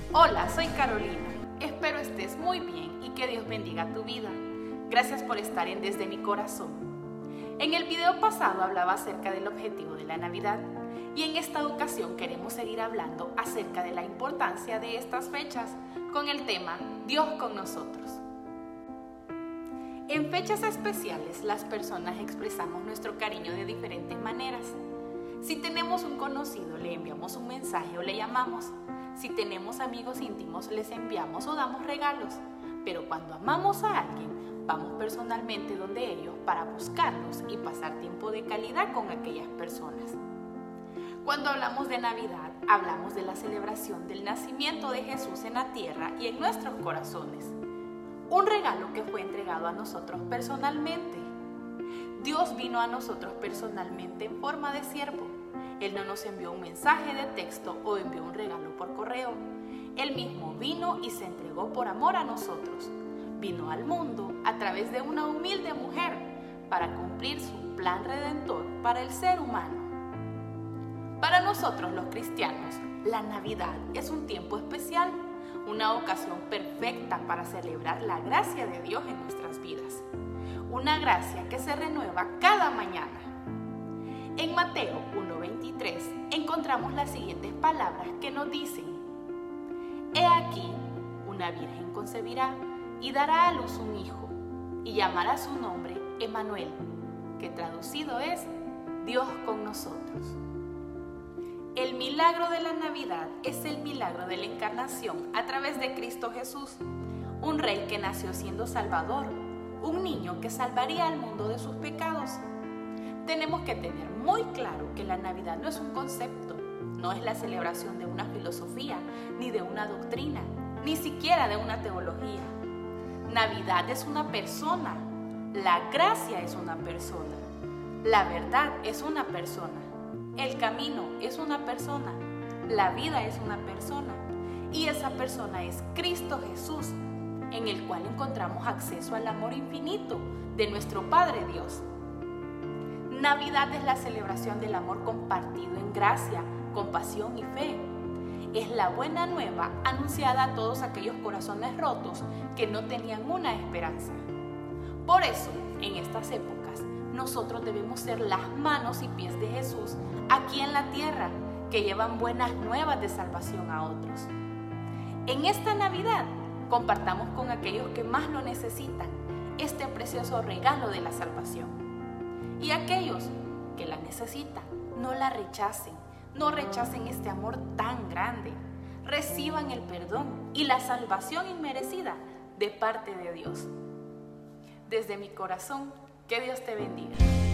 Hola, soy Carolina. Espero estés muy bien y que Dios bendiga tu vida. Gracias por estar en Desde mi Corazón. En el video pasado hablaba acerca del objetivo de la Navidad y en esta ocasión queremos seguir hablando acerca de la importancia de estas fechas con el tema Dios con nosotros. En fechas especiales las personas expresamos nuestro cariño de diferentes maneras. Si tenemos un conocido, le enviamos un mensaje o le llamamos. Si tenemos amigos íntimos, les enviamos o damos regalos. Pero cuando amamos a alguien, vamos personalmente donde ellos para buscarlos y pasar tiempo de calidad con aquellas personas. Cuando hablamos de Navidad, hablamos de la celebración del nacimiento de Jesús en la tierra y en nuestros corazones. Un regalo que fue entregado a nosotros personalmente. Dios vino a nosotros personalmente en forma de siervo. Él no nos envió un mensaje de texto o envió un regalo por correo. Él mismo vino y se entregó por amor a nosotros. Vino al mundo a través de una humilde mujer para cumplir su plan redentor para el ser humano. Para nosotros los cristianos, la Navidad es un tiempo especial, una ocasión perfecta para celebrar la gracia de Dios en nuestras vidas. Una gracia que se renueva cada mañana. En Mateo 1:23 encontramos las siguientes palabras que nos dicen: He aquí, una virgen concebirá y dará a luz un hijo, y llamará su nombre Emmanuel, que traducido es Dios con nosotros. El milagro de la Navidad es el milagro de la encarnación a través de Cristo Jesús, un rey que nació siendo Salvador, un niño que salvaría al mundo de sus pecados. Tenemos que tener muy claro que la Navidad no es un concepto, no es la celebración de una filosofía, ni de una doctrina, ni siquiera de una teología. Navidad es una persona, la gracia es una persona, la verdad es una persona, el camino es una persona, la vida es una persona, y esa persona es Cristo Jesús, en el cual encontramos acceso al amor infinito de nuestro Padre Dios. Navidad es la celebración del amor compartido en gracia, compasión y fe. Es la buena nueva anunciada a todos aquellos corazones rotos que no tenían una esperanza. Por eso, en estas épocas, nosotros debemos ser las manos y pies de Jesús aquí en la tierra, que llevan buenas nuevas de salvación a otros. En esta Navidad, compartamos con aquellos que más lo necesitan este precioso regalo de la salvación. Y aquellos que la necesitan, no la rechacen, no rechacen este amor tan grande. Reciban el perdón y la salvación inmerecida de parte de Dios. Desde mi corazón, que Dios te bendiga.